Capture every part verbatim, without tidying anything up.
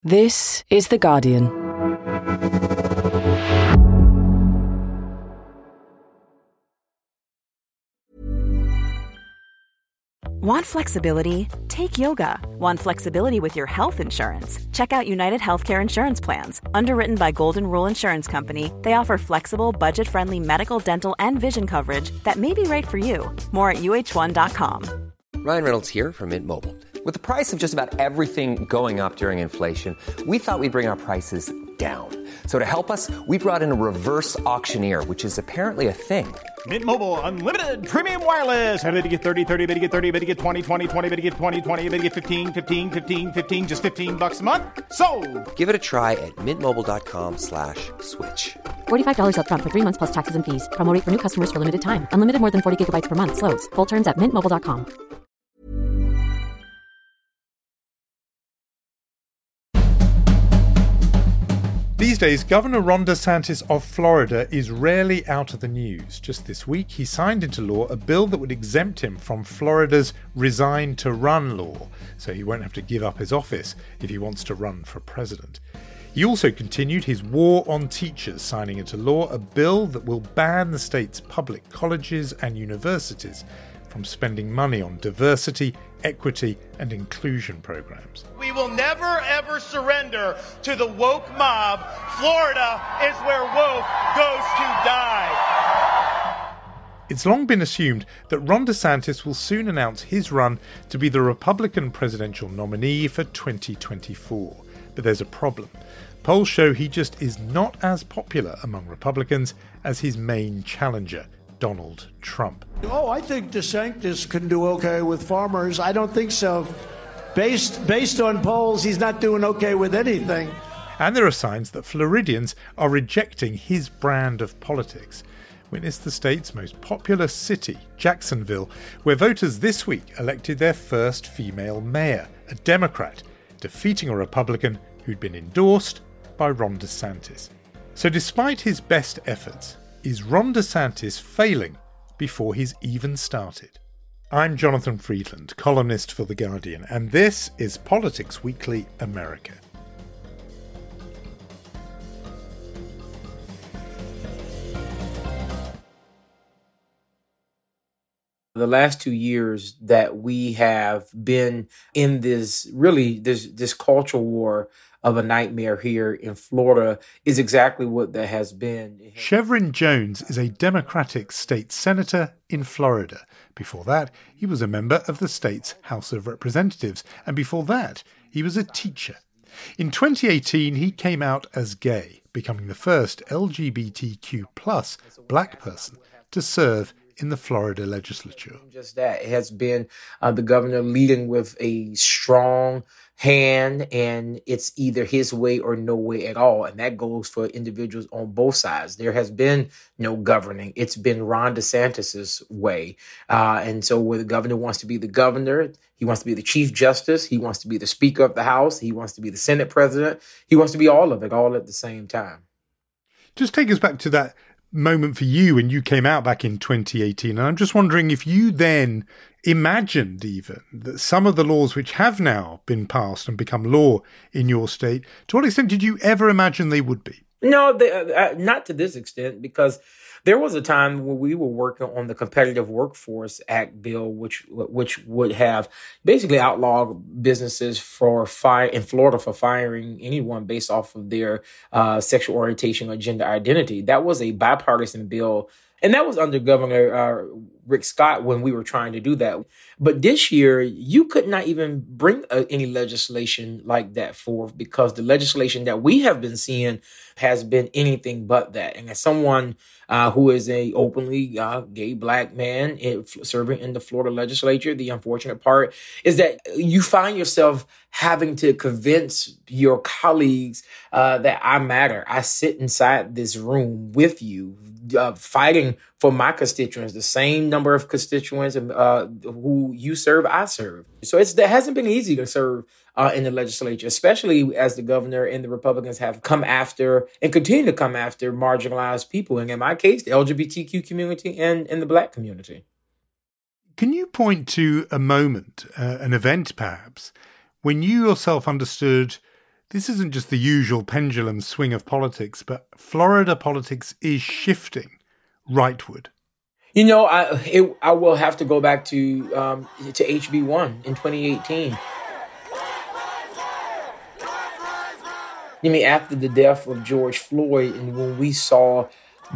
This is The Guardian. Want flexibility? Take yoga. Want flexibility with your health insurance? Check out United Healthcare Insurance Plans. Underwritten by Golden Rule Insurance Company, they offer flexible, budget-friendly medical, dental, and vision coverage that may be right for you. More at U H one dot com. Ryan Reynolds here from Mint Mobile. With the price of just about everything going up during inflation, we thought we'd bring our prices down. So to help us, we brought in a reverse auctioneer, which is apparently a thing. Mint Mobile Unlimited Premium Wireless. How to get thirty, thirty, how to get thirty, how to get twenty, twenty, twenty, how to get twenty, twenty, how to get fifteen, fifteen, fifteen, fifteen, just fifteen bucks a month? Sold! Give it a try at mintmobile.com slash switch. forty-five dollars up front for three months plus taxes and fees. Promo rate for new customers for limited time. Unlimited more than forty gigabytes per month. Slows full terms at mint mobile dot com. These days, Governor Ron DeSantis of Florida is rarely out of the news. Just this week, he signed into law a bill that would exempt him from Florida's Resign to Run law, so he won't have to give up his office if he wants to run for president. He also continued his war on teachers, signing into law a bill that will ban the state's public colleges and universities from spending money on diversity, equity, and inclusion programs. We will never, ever surrender to the woke mob. Florida is where woke goes to die. It's long been assumed that Ron DeSantis will soon announce his run to be the Republican presidential nominee for twenty twenty-four. But there's a problem. Polls show he just is not as popular among Republicans as his main challenger, Donald Trump. Oh, I think DeSantis can do okay with farmers. I don't think so. Based based on polls, he's not doing okay with anything. And there are signs that Floridians are rejecting his brand of politics. Witness the state's most populous city, Jacksonville, where voters this week elected their first female mayor, a Democrat, defeating a Republican who'd been endorsed by Ron DeSantis. So despite his best efforts, is Ron DeSantis failing before he's even started? I'm Jonathan Freedland, columnist for The Guardian, and this is Politics Weekly America. The last two years that we have been in this, really, this, this culture war of a nightmare here in Florida is exactly what that has been. Chevron Jones is a Democratic state senator in Florida. Before that, he was a member of the state's House of Representatives, and before that, he was a teacher. In twenty eighteen, he came out as gay, becoming the first L G B T Q plus black person to serve in the Florida legislature. Just that. It has been uh, the governor leading with a strong hand, and it's either his way or no way at all. And that goes for individuals on both sides. There has been no governing. It's been Ron DeSantis's way. Uh, and so where the governor wants to be the governor, he wants to be the chief justice, he wants to be the speaker of the House, he wants to be the Senate president, he wants to be all of it, all at the same time. Just take us back to that moment for you when you came out back in twenty eighteen. And I'm just wondering if you then imagined even that some of the laws which have now been passed and become law in your state, to what extent did you ever imagine they would be? No, they, uh, not to this extent, because there was a time when we were working on the Competitive Workforce Act bill, which which would have basically outlawed businesses for fire in Florida for firing anyone based off of their uh, sexual orientation or gender identity. That was a bipartisan bill, and that was under Governor uh, Rick Scott when we were trying to do that. But this year, you could not even bring uh, any legislation like that forth, because the legislation that we have been seeing has been anything but that. And as someone uh, who is a openly uh, gay black man in, serving in the Florida legislature, the unfortunate part is that you find yourself having to convince your colleagues uh, that I matter. I sit inside this room with you, uh, fighting for my constituents, the same number of constituents uh, who you serve, I serve. So it's, it hasn't been easy to serve uh, in the legislature, especially as the governor and the Republicans have come after and continue to come after marginalized people. And in my case, the L G B T Q community and, and the black community. Can you point to a moment, uh, an event perhaps, when you yourself understood This isn't just the usual pendulum swing of politics, but Florida politics is shifting rightward. You know, I it, I will have to go back to um, to H B one in twenty eighteen. You mean after the death of George Floyd, and when we saw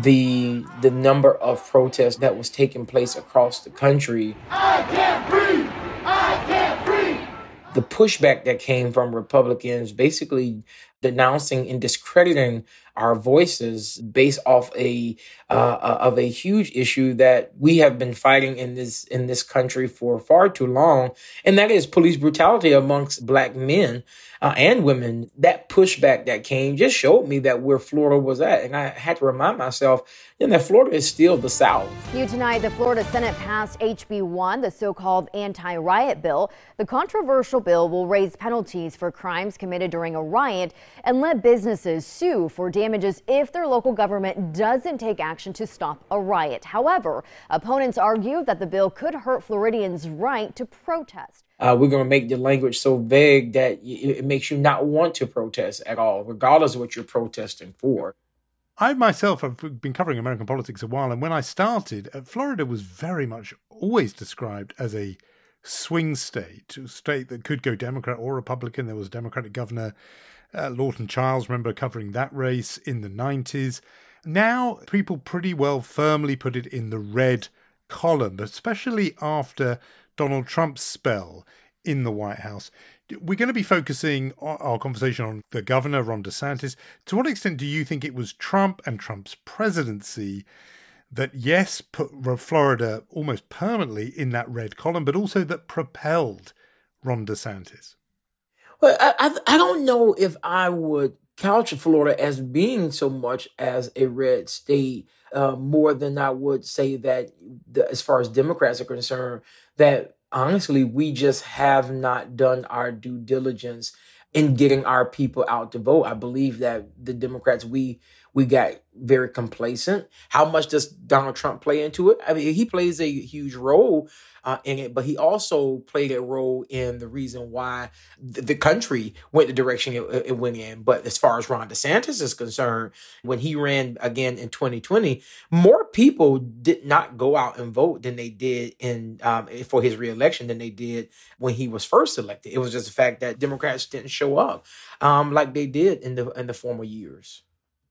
the the number of protests that was taking place across the country. I can't breathe! I can't breathe! The pushback that came from Republicans basically denouncing and discrediting our voices based off a uh, of a huge issue that we have been fighting in this in this country for far too long, and that is police brutality amongst Black men uh, and women. That pushback that came just showed me that where Florida was at, and I had to remind myself, you know, that Florida is still the South. New tonight, the Florida Senate passed H B one, the so-called anti-riot bill. The controversial bill will raise penalties for crimes committed during a riot and let businesses sue for damages if their local government doesn't take action to stop a riot. However, opponents argue that the bill could hurt Floridians' right to protest. Uh, we're going to make the language so vague that it makes you not want to protest at all, regardless of what you're protesting for. I myself have been covering American politics a while, and when I started, Florida was very much always described as a swing state, a state that could go Democrat or Republican. There was a Democratic governor, uh, Lawton Chiles, remember covering that race in the nineties. Now, people pretty well firmly put it in the red column, especially after Donald Trump's spell in the White House. We're going to be focusing our conversation on the governor, Ron DeSantis. To what extent do you think it was Trump and Trump's presidency that, yes, put Florida almost permanently in that red column, but also that propelled Ron DeSantis? Well, I, I, I don't know if I would couch Florida as being so much as a red state, uh, more than I would say that the, as far as Democrats are concerned, that honestly, we just have not done our due diligence in getting our people out to vote. I believe that the Democrats, we we got very complacent. How much does Donald Trump play into it? I mean, he plays a huge role uh, in it, but he also played a role in the reason why th- the country went the direction it, it went in. But as far as Ron DeSantis is concerned, when he ran again in twenty twenty, more people did not go out and vote than they did in um, for his reelection than they did when he was first elected. It was just the fact that Democrats didn't show up um, like they did in the in the former years.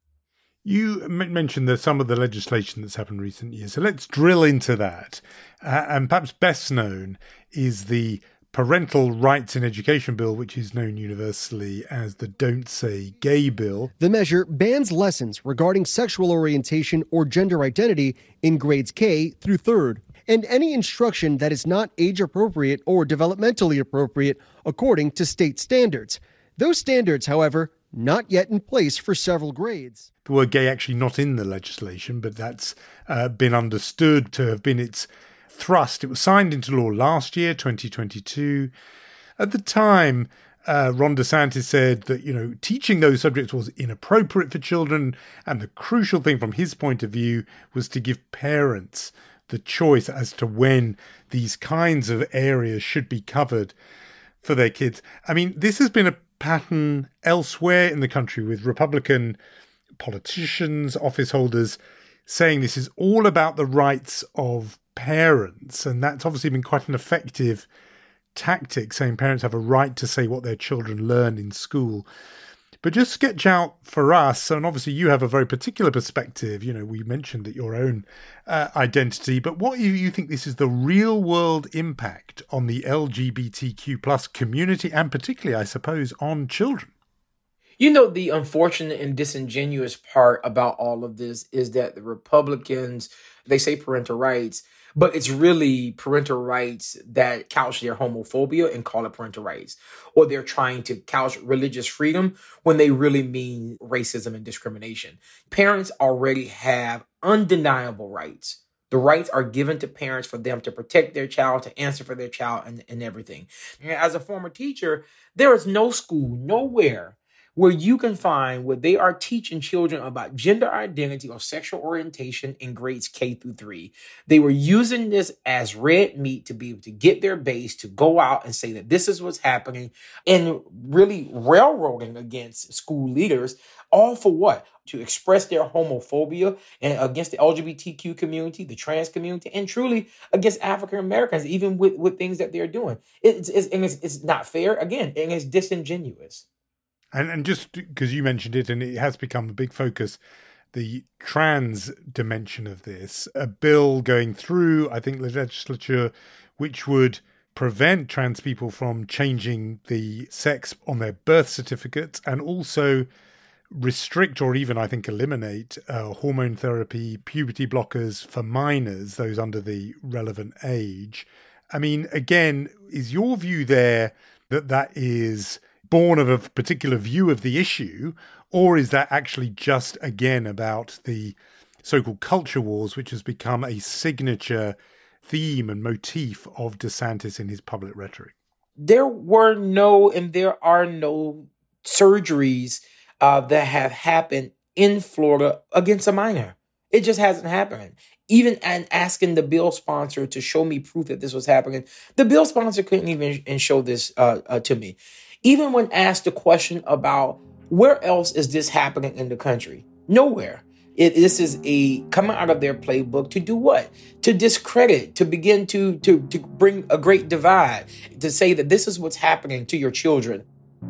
You mentioned that some of the legislation that's happened in recent years, so let's drill into that. Uh, and perhaps best known is the Parental Rights in Education Bill, which is known universally as the Don't Say Gay Bill. The measure bans lessons regarding sexual orientation or gender identity in grades K through third, and any instruction that is not age appropriate or developmentally appropriate according to state standards. Those standards, however, not yet in place for several grades. The word gay actually not in the legislation, but that's uh, been understood to have been its thrust. It was signed into law last year, twenty twenty-two. At the time, uh, Ron DeSantis said that, you know, teaching those subjects was inappropriate for children, and the crucial thing from his point of view was to give parents the choice as to when these kinds of areas should be covered for their kids. I mean, this has been a pattern elsewhere in the country with Republican politicians, office holders saying this is all about the rights of parents. And that's obviously been quite an effective tactic, saying parents have a right to say what their children learn in school. But just sketch out for us, and obviously you have a very particular perspective. You know, we mentioned that your own uh, identity, but what do you think this is the real world impact on the L G B T Q plus community, and particularly, I suppose, on children? You know, the unfortunate and disingenuous part about all of this is that the Republicans, they say parental rights, but it's really parental rights that couch their homophobia and call it parental rights. Or they're trying to couch religious freedom when they really mean racism and discrimination. Parents already have undeniable rights. The rights are given to parents for them to protect their child, to answer for their child, and, and everything. And as a former teacher, there is no school, nowhere where you can find where they are teaching children about gender identity or sexual orientation in grades K through three. They were using this as red meat to be able to get their base to go out and say that this is what's happening, and really railroading against school leaders, all for what? To express their homophobia and against the L G B T Q community, the trans community, and truly against African Americans, even with, with things that they're doing. It's, it's, and it's, it's not fair, again, and it's disingenuous. And and just because you mentioned it, and it has become a big focus, the trans dimension of this, a bill going through, I think, the legislature, which would prevent trans people from changing the sex on their birth certificates, and also restrict or even, I think, eliminate uh, hormone therapy, puberty blockers for minors, those under the relevant age. I mean, again, is your view there that that is born of a particular view of the issue, or is that actually just, again, about the so-called culture wars, which has become a signature theme and motif of DeSantis in his public rhetoric? There were no, and there are no surgeries uh, that have happened in Florida against a minor. It just hasn't happened. Even and asking the bill sponsor to show me proof that this was happening, the bill sponsor couldn't even show this uh, uh, to me. Even when asked the question about where else is this happening in the country, nowhere. It, this is a coming out of their playbook to do what? To discredit, to begin to, to, to bring a great divide, to say that this is what's happening to your children.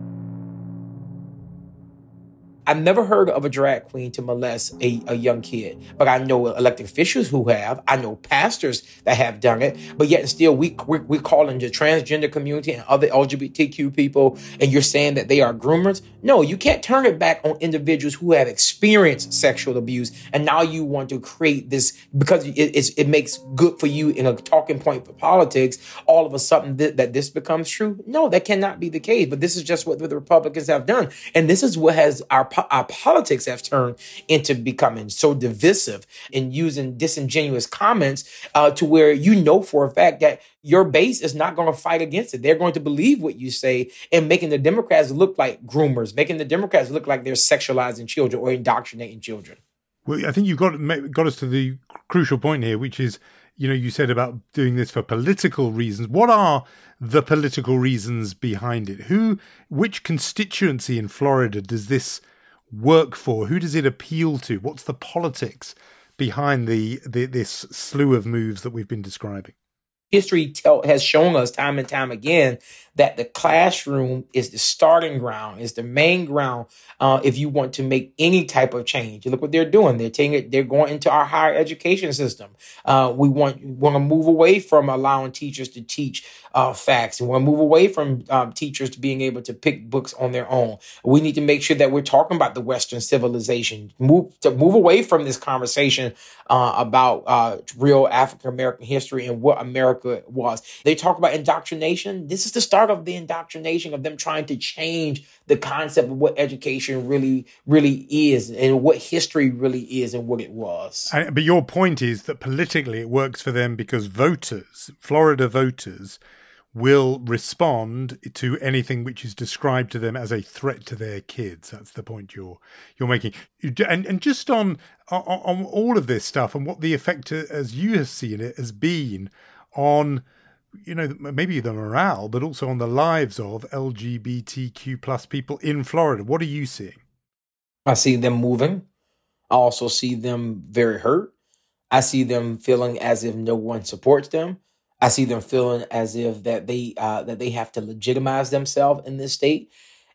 I've never heard of a drag queen to molest a, a young kid, but I know elected officials who have. I know pastors that have done it, but yet and still we, we're, we're calling the transgender community and other L G B T Q people, and you're saying that they are groomers? No, you can't turn it back on individuals who have experienced sexual abuse, and now you want to create this because it, it's, it makes good for you in a talking point for politics. All of a sudden th- that this becomes true? No, that cannot be the case, but this is just what the Republicans have done, and this is what has our Our politics have turned into becoming so divisive and using disingenuous comments uh, to where you know for a fact that your base is not going to fight against it. They're going to believe what you say, and making the Democrats look like groomers, making the Democrats look like they're sexualizing children or indoctrinating children. Well, I think you've got, got us to the crucial point here, which is, you know, you said about doing this for political reasons. What are the political reasons behind it? Who, which constituency in Florida does this work for? Who does it appeal to? What's the politics behind the, the this slew of moves that we've been describing? History tell, has shown us time and time again that the classroom is the starting ground, is the main ground uh, if you want to make any type of change. Look what they're doing. They're taking it, they're going into our higher education system. Uh, we want want to move away from allowing teachers to teach uh, facts, and we want to move away from um, teachers to being able to pick books on their own. We need to make sure that we're talking about the Western civilization. Move to move away from this conversation uh, about uh, real African American history and what America was. They talk about indoctrination. This is the start of the indoctrination of them trying to change the concept of what education really, really is and what history really is and what it was. And, but your point is that politically it works for them because voters, Florida voters, will respond to anything which is described to them as a threat to their kids. That's the point you're you're making. And and just on on, on all of this stuff and what the effect, as you have seen it, has been on, you know, maybe the morale, but also on the lives of L G B T Q plus people in Florida. What are you seeing? I see them moving. I also see them very hurt. I see them feeling as if no one supports them. I see them feeling as if that they uh, that they have to legitimize themselves in this state,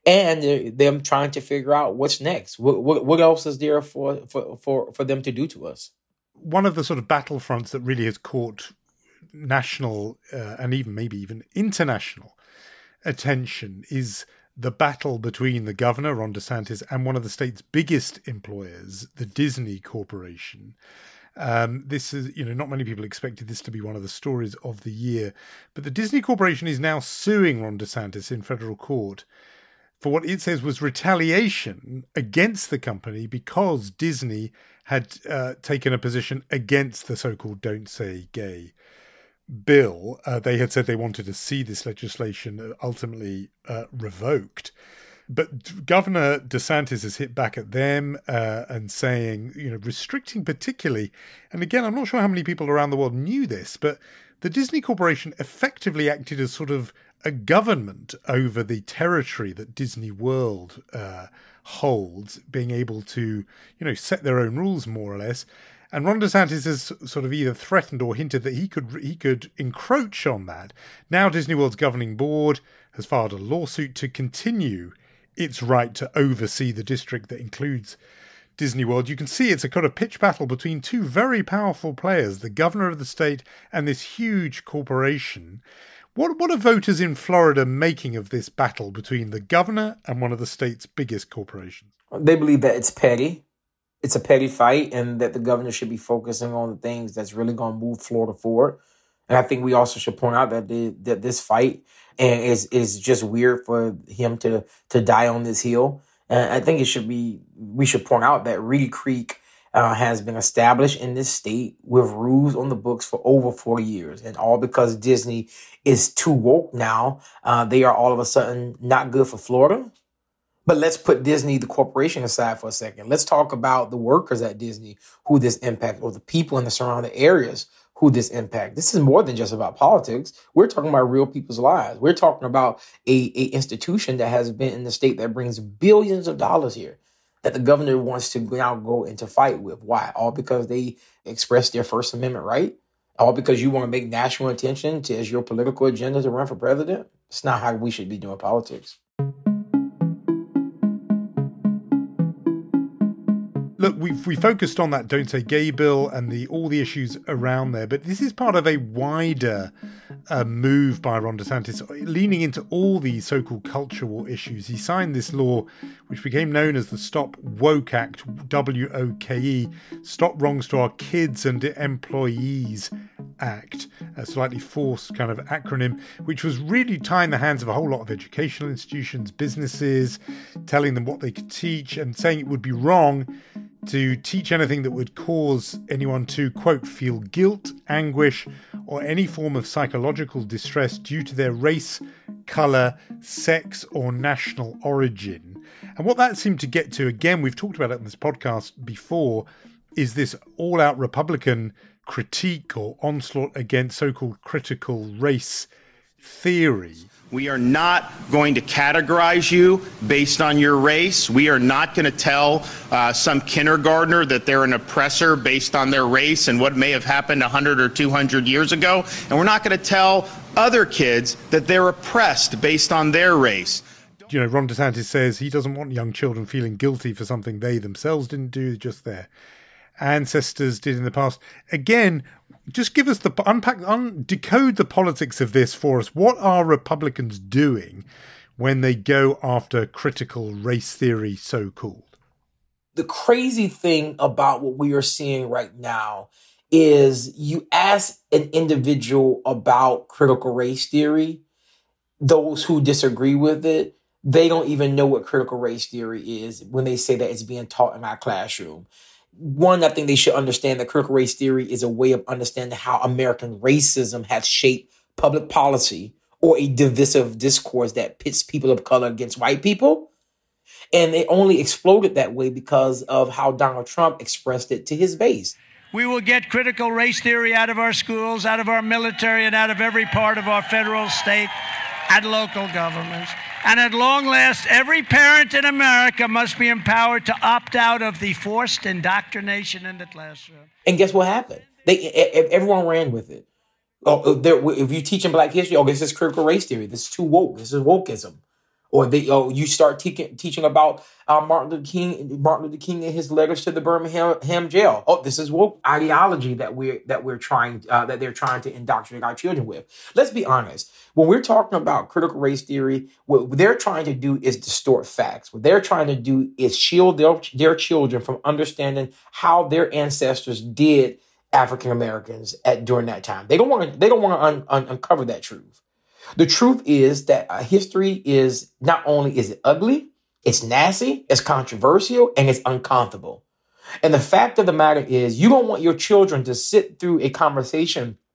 and them trying to figure out what's next. What what, what else is there for, for for for them to do to us? One of the sort of battlefronts that really has caught national uh, and even maybe even international attention is the battle between the governor, Ron DeSantis, and one of the state's biggest employers, the Disney Corporation. Um, this is, you know, not many people expected this to be one of the stories of the year, but the Disney Corporation is now suing Ron DeSantis in federal court for what it says was retaliation against the company because Disney had uh, taken a position against the so-called Don't Say Gay bill. Uh, they had said they wanted to see this legislation ultimately uh, revoked. But Governor DeSantis has hit back at them uh, and saying, you know, restricting particularly, and again, I'm not sure how many people around the world knew this, but the Disney Corporation effectively acted as sort of a government over the territory that Disney World uh, holds, being able to, you know, set their own rules more or less. And Ron DeSantis has sort of either threatened or hinted that he could he could encroach on that. Now Disney World's governing board has filed a lawsuit to continue its right to oversee the district that includes Disney World. You can see it's a kind of pitch battle between two very powerful players, the governor of the state and this huge corporation. What what are voters in Florida making of this battle between the governor and one of the state's biggest corporations? They believe that it's petty. It's a petty fight, and that the governor should be focusing on the things that's really going to move Florida forward. And I think we also should point out that the, that this fight and is is just weird for him to to die on this hill. And I think it should be we should point out that Reedy Creek uh, has been established in this state with rules on the books for over four years, and all because Disney is too woke now. Uh, they are all of a sudden not good for Florida. But let's put Disney, the corporation, aside for a second. Let's talk about the workers at Disney, who this impacts, or the people in the surrounding areas who this impacts. This is more than just about politics. We're talking about real people's lives. We're talking about a, a institution that has been in the state that brings billions of dollars here, that the governor wants to now go into fight with. Why? All because they expressed their First Amendment right? All because you want to make national attention to as your political agenda to run for president? It's not how we should be doing politics. Look, we've we focused on that Don't Say Gay bill and the all the issues around there, but this is part of a wider uh, move by Ron DeSantis, leaning into all these so-called culture war issues. He signed this law, which became known as the Stop Woke Act, W O K E, Stop Wrongs to Our Kids and Employees Act, a slightly forced kind of acronym, which was really tying the hands of a whole lot of educational institutions, businesses, telling them what they could teach and saying it would be wrong to teach anything that would cause anyone to, quote, feel guilt, anguish, or any form of psychological distress due to their race, colour, sex, or national origin. And what that seemed to get to, again, we've talked about it on this podcast before, is this all-out Republican critique or onslaught against so-called critical race theory. We are not going to categorize you based on your race. We are not going to tell uh, some kindergartner that they're an oppressor based on their race and what may have happened one hundred or two hundred years ago. And we're not going to tell other kids that they're oppressed based on their race. You know, Ron DeSantis says he doesn't want young children feeling guilty for something they themselves didn't do, just their ancestors did in the past. Again, just give us the unpack, un, decode the politics of this for us. What are Republicans doing when they go after critical race theory, so-called? The crazy thing about what we are seeing right now is you ask an individual about critical race theory, those who disagree with it, they don't even know what critical race theory is when they say that it's being taught in our classroom. One, I think they should understand that critical race theory is a way of understanding how American racism has shaped public policy, or a divisive discourse that pits people of color against white people. And it only exploded that way because of how Donald Trump expressed it to his base. We will get critical race theory out of our schools, out of our military, and out of every part of our federal, state, and local governments. And at long last, every parent in America must be empowered to opt out of the forced indoctrination in the classroom. And guess what happened? They everyone ran with it. Oh, if you're teaching Black history, oh, this is critical race theory. This is too woke. This is wokeism. Or they, oh, you start te- teaching about uh, Martin Luther King, Martin Luther King and his letters to the Birmingham jail. Oh, this is woke ideology that we're that we're trying uh, that they're trying to indoctrinate our children with. Let's be honest. When we're talking about critical race theory, what they're trying to do is distort facts. What they're trying to do is shield their, their children from understanding how their ancestors did African Americans at during that time. They don't want to. They don't want to un, un, uncover that truth. The truth is that uh, history is not only is it ugly, it's nasty, it's controversial, and it's uncomfortable. And the fact of the matter is, you don't want your children to sit through a conversation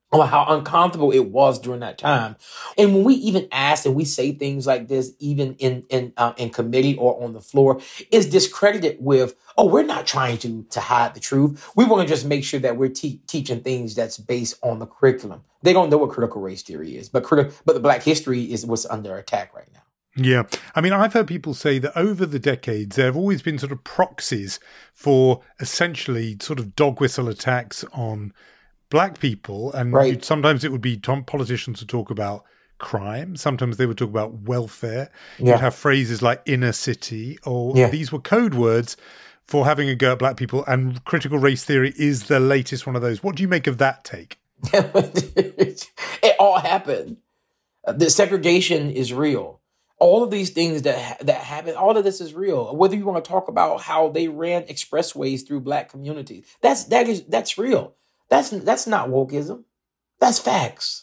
on how uncomfortable it was during that time. And when we even ask and we say things like this, even in in uh, in committee or on the floor, it's discredited with, oh, we're not trying to to hide the truth. We want to just make sure that we're te- teaching things that's based on the curriculum. They don't know what critical race theory is, but criti- but the Black history is what's under attack right now. Yeah. I mean, I've heard people say that over the decades, there have always been sort of proxies for essentially sort of dog whistle attacks on Black people. And right. sometimes it would be politicians would talk about crime. Sometimes they would talk about welfare. Yeah. You'd have phrases like inner city, or Yeah. these were code words for having a go at Black people. And critical race theory is the latest one of those. What do you make of that take? It all happened. The segregation is real. All of these things that ha- that happen, all of this is real. Whether you want to talk about how they ran expressways through Black communities, that's that is that's real. That's that's not wokeism. That's facts.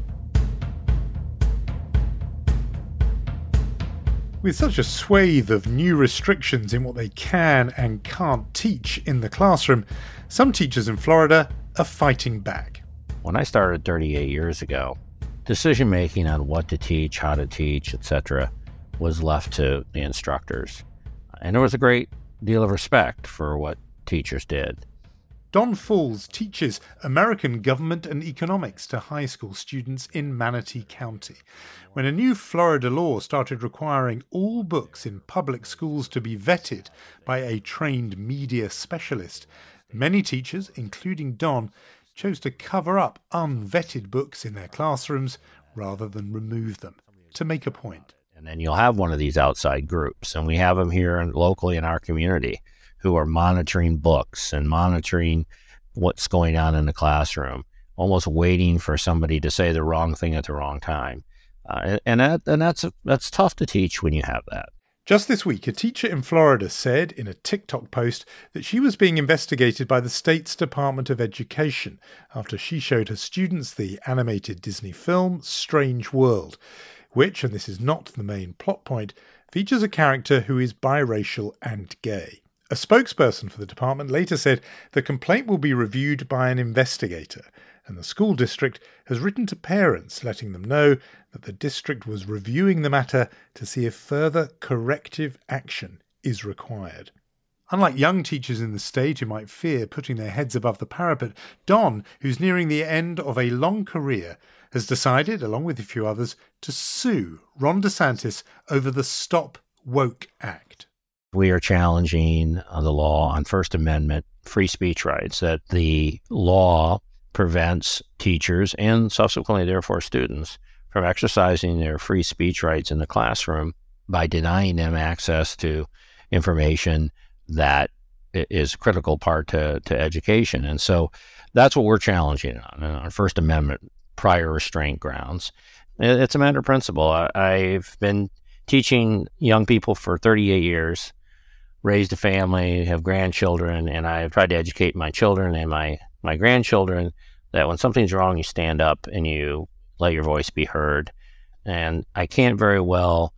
With such a swathe of new restrictions in what they can and can't teach in the classroom, some teachers in Florida are fighting back. When I started thirty-eight years ago, decision-making on what to teach, how to teach, et cetera, was left to the instructors. And there was a great deal of respect for what teachers did. Don Falls teaches American government and economics to high school students in Manatee County. When a new Florida law started requiring all books in public schools to be vetted by a trained media specialist, many teachers, including Don, chose to cover up unvetted books in their classrooms rather than remove them, to make a point. And then you'll have one of these outside groups, and we have them here locally in our community, who are monitoring books and monitoring what's going on in the classroom, almost waiting for somebody to say the wrong thing at the wrong time. Uh, and that, and that's that's tough to teach when you have that. Just this week, a teacher in Florida said in a TikTok post that she was being investigated by the state's Department of Education after she showed her students the animated Disney film Strange World, which, and this is not the main plot point, features a character who is biracial and gay. A spokesperson for the department later said the complaint will be reviewed by an investigator, and the school district has written to parents letting them know that the district was reviewing the matter to see if further corrective action is required. Unlike young teachers in the state who might fear putting their heads above the parapet, Don, who's nearing the end of a long career, has decided, along with a few others, to sue Ron DeSantis over the Stop Woke Act. We are challenging uh, the law on First Amendment free speech rights, that the law prevents teachers and subsequently, therefore, students from exercising their free speech rights in the classroom by denying them access to information that is a critical part to, to education. And so that's what we're challenging on, on First Amendment prior restraint grounds. It's a matter of principle. I, I've been teaching young people for thirty-eight years, raised a family, have grandchildren, and I've tried to educate my children and my, my grandchildren that when something's wrong, you stand up and you let your voice be heard. And I can't very well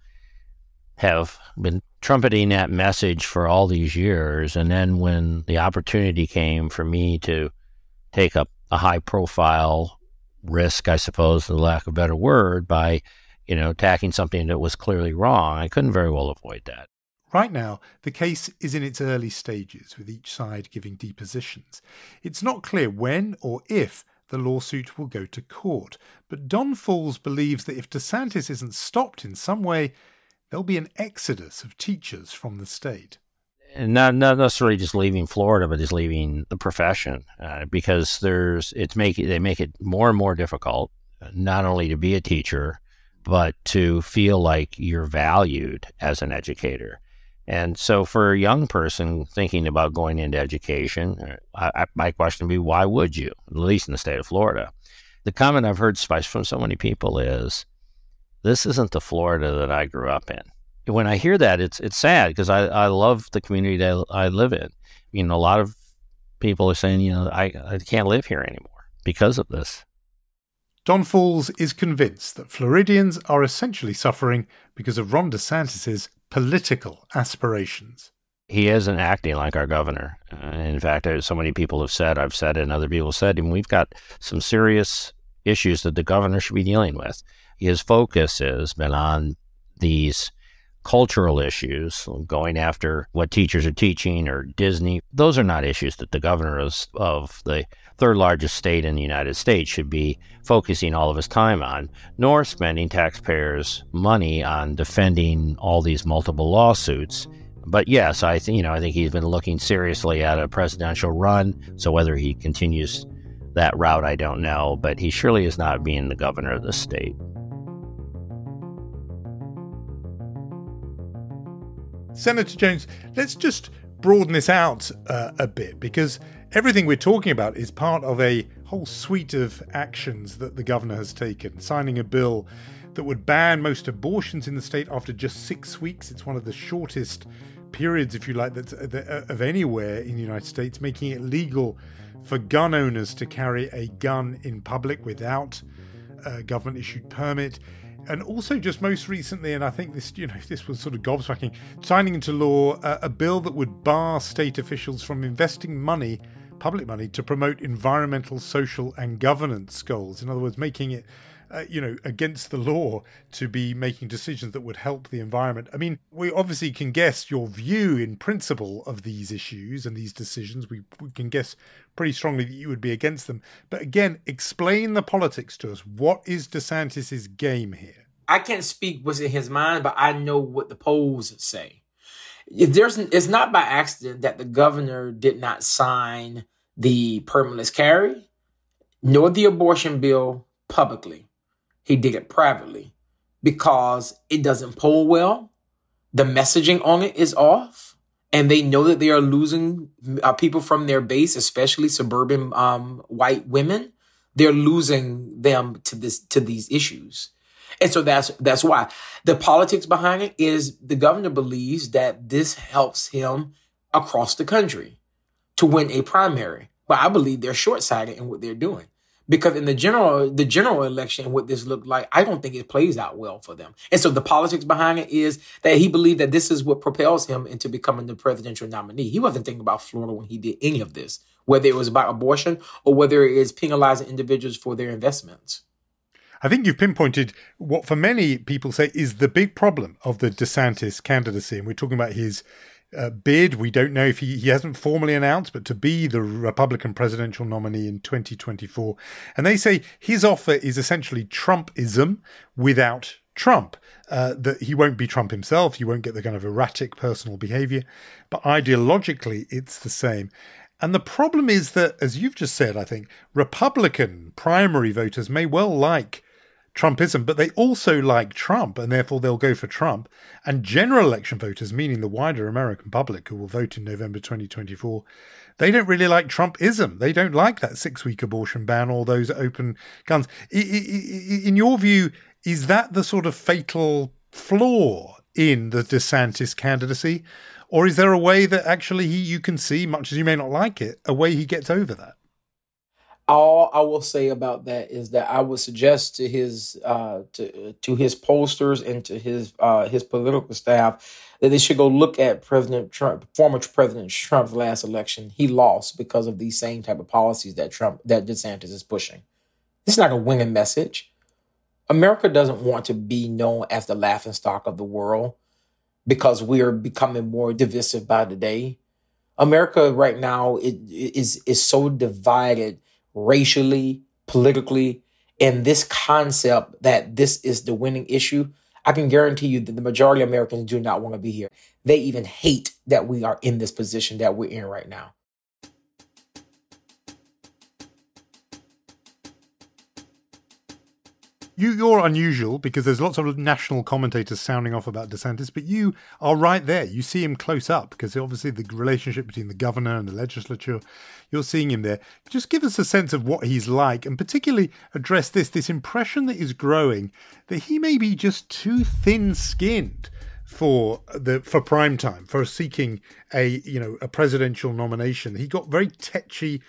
have been trumpeting that message for all these years. And then when the opportunity came for me to take up a high profile risk, I suppose, for the lack of a better word, by, you know, attacking something that was clearly wrong, I couldn't very well avoid that. Right now, the case is in its early stages, with each side giving depositions. It's not clear when or if the lawsuit will go to court, but Don Falls believes that if DeSantis isn't stopped in some way, there'll be an exodus of teachers from the state. And not not necessarily just leaving Florida, but just leaving the profession, uh, because there's it's make they make it more and more difficult, not only to be a teacher, but to feel like you're valued as an educator. And so for a young person thinking about going into education, I, I, my question would be, why would you, at least in the state of Florida? The comment I've heard from so many people is, this isn't the Florida that I grew up in. When I hear that, it's it's sad, because I, I love the community that I live in. You know, a lot of people are saying, you know, I, I can't live here anymore because of this. Don Falls is convinced that Floridians are essentially suffering because of Ron DeSantis' political aspirations. He isn't acting like our governor. Uh, in fact, so many people have said, I've said it, and other people have said, and we've got some serious issues that the governor should be dealing with. His focus has been on these cultural issues, going after what teachers are teaching or Disney. Those are not issues that the governor is, of the third largest state in the United States should be focusing all of his time on, nor spending taxpayers' money on defending all these multiple lawsuits. But yes, I think, you know, I think he's been looking seriously at a presidential run. So whether he continues that route, I don't know, but he surely is not being the governor of the state. Senator Jones, let's just broaden this out uh, a bit, because everything we're talking about is part of a whole suite of actions that the governor has taken, signing a bill that would ban most abortions in the state after just six weeks. It's one of the shortest periods, if you like, that's of anywhere in the United States, making it legal for gun owners to carry a gun in public without a government-issued permit. And also just most recently, and I think this, you know, this was sort of gobsmacking, signing into law uh, a bill that would bar state officials from investing money, public money, to promote environmental, social and governance goals. In other words, making it, uh, you know, against the law to be making decisions that would help the environment. I mean, we obviously can guess your view in principle of these issues and these decisions. We, we can guess pretty strongly that you would be against them. But again, explain the politics to us. What is DeSantis's game here? I can't speak what's in his mind, but I know what the polls say. If there's, it's not by accident that the governor did not sign the permitless carry, nor the abortion bill publicly. He did it privately because it doesn't poll well. The messaging on it is off. And they know that they are losing uh, people from their base, especially suburban um, white women. They're losing them to this to these issues. And so that's that's why. The politics behind it is the governor believes that this helps him across the country to win a primary. But I believe they're short-sighted in what they're doing. Because in the general the general election, what this looked like, I don't think it plays out well for them. And so the politics behind it is that he believed that this is what propels him into becoming the presidential nominee. He wasn't thinking about Florida when he did any of this, whether it was about abortion or whether it is penalizing individuals for their investments. I think you've pinpointed what for many people say is the big problem of the DeSantis candidacy. And we're talking about his Uh, bid. We don't know if he, he hasn't formally announced, but to be the Republican presidential nominee in twenty twenty-four. And they say his offer is essentially Trumpism without Trump. Uh, that he won't be Trump himself. You won't get the kind of erratic personal behavior, but ideologically it's the same. And the problem is that, as you've just said, I think Republican primary voters may well like Trumpism, but they also like Trump, and therefore they'll go for Trump. And general election voters, meaning the wider American public who will vote in November twenty twenty-four, they don't really like Trumpism. They don't like that six-week abortion ban or those open guns. In your view, is that the sort of fatal flaw in the DeSantis candidacy? Or is there a way that actually he, you can see, much as you may not like it, a way he gets over that? All I will say about that is that I would suggest to his uh, to to his pollsters and to his uh, his political staff that they should go look at President Trump, former President Trump's last election. He lost because of these same type of policies that Trump that DeSantis is pushing. It's not a winning message. America doesn't want to be known as the laughingstock of the world because we are becoming more divisive by the day. America right now it, is is so divided racially, politically, and this concept that this is the winning issue, I can guarantee you that the majority of Americans do not want to be here. They even hate that we are in this position that we're in right now. You, you're unusual because there's lots of national commentators sounding off about DeSantis, but you are right there. You see him close up because obviously the relationship between the governor and the legislature, you're seeing him there. Just give us a sense of what he's like and particularly address this, this impression that is growing that he may be just too thin-skinned for the for prime time, for seeking a, you know, a presidential nomination. He got very tetchy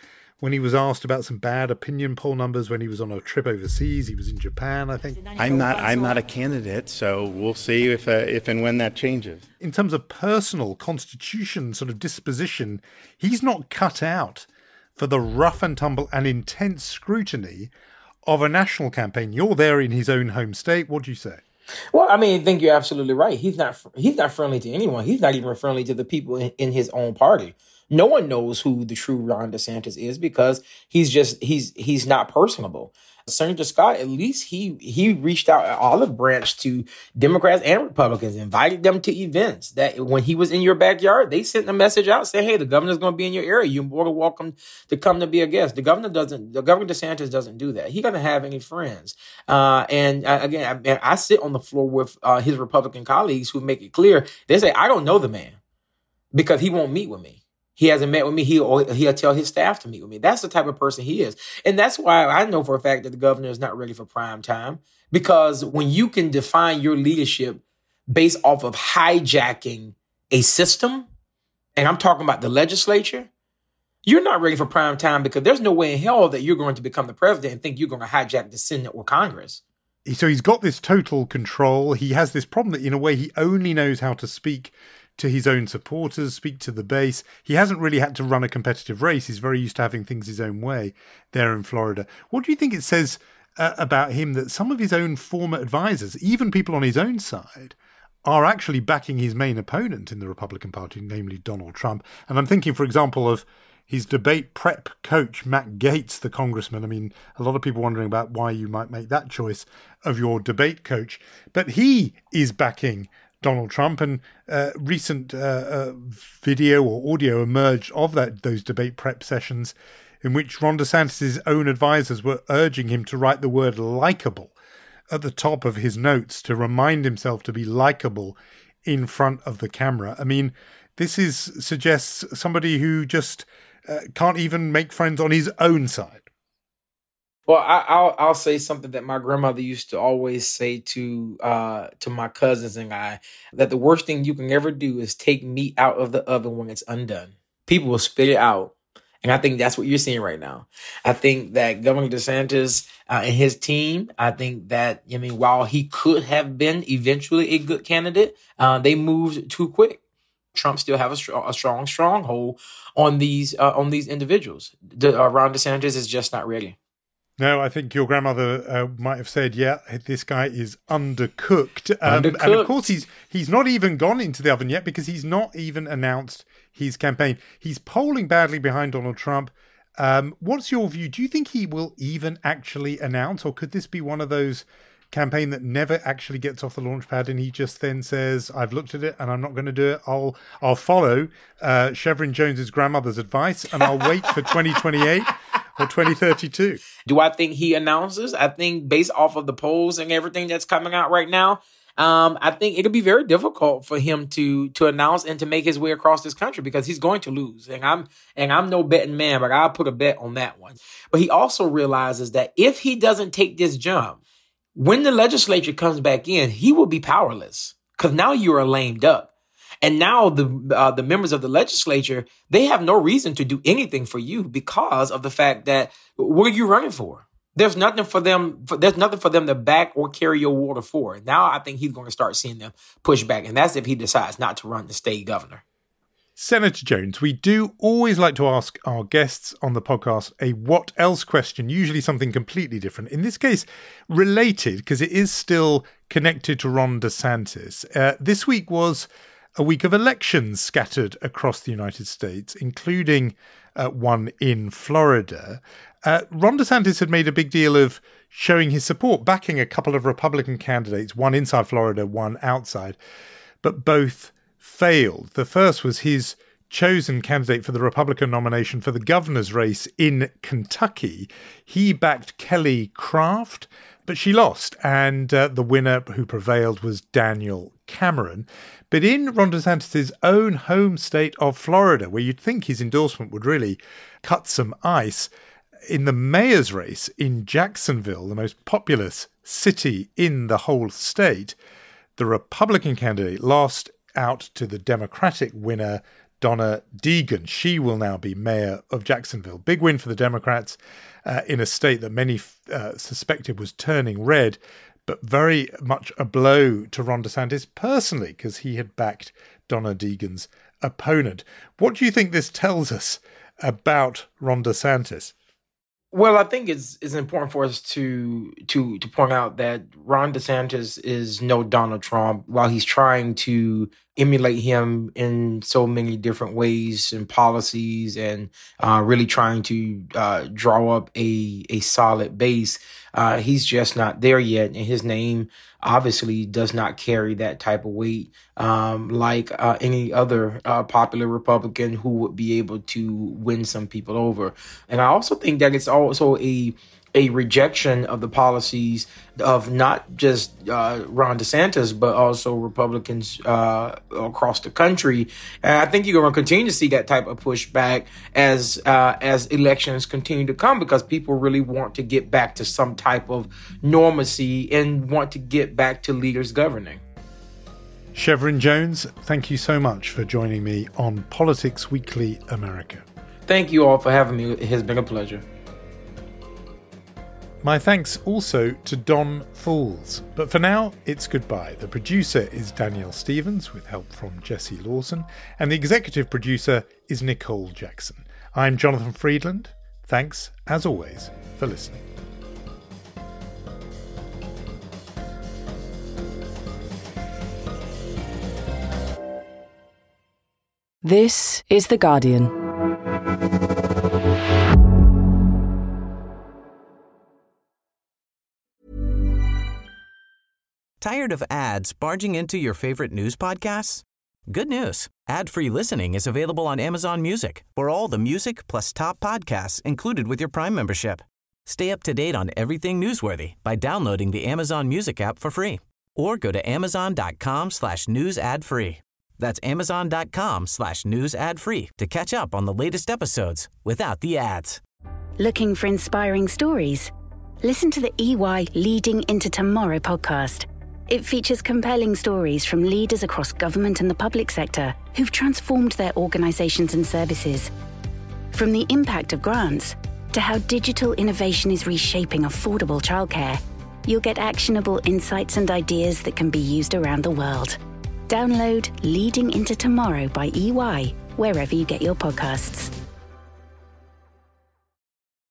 when he was asked about some bad opinion poll numbers when he was on a trip overseas. He was in Japan, I think. I'm not I'm not a candidate, so we'll see if uh, if and when that changes. In terms of personal constitution sort of disposition, he's not cut out for the rough and tumble and intense scrutiny of a national campaign. You're there in his own home state. What do you say? Well, I mean, I think you're absolutely right. He's not he's not friendly to anyone. He's not even friendly to the people in, in his own party. No one knows who the true Ron DeSantis is because he's just he's he's not personable. Senator Scott, at least he he reached out an olive branch to Democrats and Republicans, invited them to events that when he was in your backyard, they sent a message out saying, hey, the governor's going to be in your area. You're more than welcome to come to be a guest. The governor doesn't, the governor DeSantis doesn't do that. He doesn't have any friends. Uh, and uh, again, I, I sit on the floor with uh, his Republican colleagues who make it clear. They say, I don't know the man because he won't meet with me. He hasn't met with me. He'll, he'll tell his staff to meet with me. That's the type of person he is. And that's why I know for a fact that the governor is not ready for prime time, because when you can define your leadership based off of hijacking a system, and I'm talking about the legislature, you're not ready for prime time because there's no way in hell that you're going to become the president and think you're going to hijack the Senate or Congress. So he's got this total control. He has this problem that in a way he only knows how to speak to his own supporters, speak to the base. He hasn't really had to run a competitive race. He's very used to having things his own way there in Florida. What do you think it says uh, about him that some of his own former advisors, even people on his own side, are actually backing his main opponent in the Republican Party, namely Donald Trump? And I'm thinking, for example, of his debate prep coach, Matt Gaetz, the congressman. I mean, a lot of people wondering about why you might make that choice of your debate coach. But he is backing Donald Trump, and uh, recent uh, uh, video or audio emerged of that those debate prep sessions in which Ron DeSantis' own advisors were urging him to write the word likable at the top of his notes to remind himself to be likable in front of the camera. I mean, this is suggests somebody who just uh, can't even make friends on his own side. Well, I, I'll I'll say something that my grandmother used to always say to uh, to my cousins and I, that the worst thing you can ever do is take meat out of the oven when it's undone. People will spit it out. And I think that's what you're seeing right now. I think that Governor DeSantis uh, and his team, I think that, I mean, while he could have been eventually a good candidate, uh, they moved too quick. Trump still have a, str- a strong stronghold on these uh, on these individuals. De- uh, Ron DeSantis is just not ready. No, I think your grandmother uh, might have said, yeah, this guy is undercooked. Um, undercooked. And of course, he's he's not even gone into the oven yet because he's not even announced his campaign. He's polling badly behind Donald Trump. Um, what's your view? Do you think he will even actually announce, or could this be one of those campaign that never actually gets off the launch pad and he just then says, I've looked at it and I'm not going to do it. I'll I'll follow uh, Chevron Jones's grandmother's advice and I'll wait for twenty twenty-eight or twenty thirty-two. Do I think he announces? I think based off of the polls and everything that's coming out right now, um, I think it'll be very difficult for him to to announce and to make his way across this country because he's going to lose. And I'm and I'm no betting man, but I'll put a bet on that one. But he also realizes that if he doesn't take this jump, when the legislature comes back in, he will be powerless because now you are lamed up. And now the uh, the members of the legislature, they have no reason to do anything for you because of the fact that what are you running for? There's nothing for them. For, there's nothing for them to back or carry your water for. Now I think he's going to start seeing them push back. And that's if he decides not to run the state governor. Senator Jones, we do always like to ask our guests on the podcast a what else question, usually something completely different. In this case, related, because it is still connected to Ron DeSantis. Uh, this week was a week of elections scattered across the United States, including uh, one in Florida. Uh, Ron DeSantis had made a big deal of showing his support, backing a couple of Republican candidates, one inside Florida, one outside, but both failed. The first was his chosen candidate for the Republican nomination for the governor's race in Kentucky. He backed Kelly Craft, but she lost. And uh, the winner who prevailed was Daniel Cameron. But in Ron DeSantis' own home state of Florida, where you'd think his endorsement would really cut some ice, in the mayor's race in Jacksonville, the most populous city in the whole state, the Republican candidate lost out to the Democratic winner, Donna Deegan. She will now be mayor of Jacksonville. Big win for the Democrats uh, in a state that many uh, suspected was turning red, but very much a blow to Ron DeSantis personally, because he had backed Donna Deegan's opponent. What do you think this tells us about Ron DeSantis? Well, I think it's it's important for us to to to point out that Ron DeSantis is no Donald Trump. While he's trying to emulate him in so many different ways and policies, and uh, really trying to uh, draw up a a solid base, uh, he's just not there yet, and his name obviously does not carry that type of weight um, like uh, any other uh, popular Republican who would be able to win some people over. And I also think that it's also a a rejection of the policies of not just uh, Ron DeSantis, but also Republicans uh, across the country. And I think you're going to continue to see that type of pushback as uh, as elections continue to come, because people really want to get back to some type of normalcy and want to get back to leaders governing. Shevrin Jones, thank you so much for joining me on Politics Weekly America. Thank you all for having me. It has been a pleasure. My thanks also to Don Fools. But for now, it's goodbye. The producer is Danielle Stevens, with help from Jesse Lawson, and the executive producer is Nicole Jackson. I'm Jonathan Friedland. Thanks, as always, for listening. This is The Guardian. Tired of ads barging into your favorite news podcasts? Good news. Ad-free listening is available on Amazon Music for all the music plus top podcasts included with your Prime membership. Stay up to date on everything newsworthy by downloading the Amazon Music app for free, or go to amazon.com slash news ad free. That's amazon.com slash news ad free to catch up on the latest episodes without the ads. Looking for inspiring stories? Listen to the E Y Leading Into Tomorrow podcast. It features compelling stories from leaders across government and the public sector who've transformed their organizations and services. From the impact of grants to how digital innovation is reshaping affordable childcare, you'll get actionable insights and ideas that can be used around the world. Download Leading Into Tomorrow by E Y wherever you get your podcasts.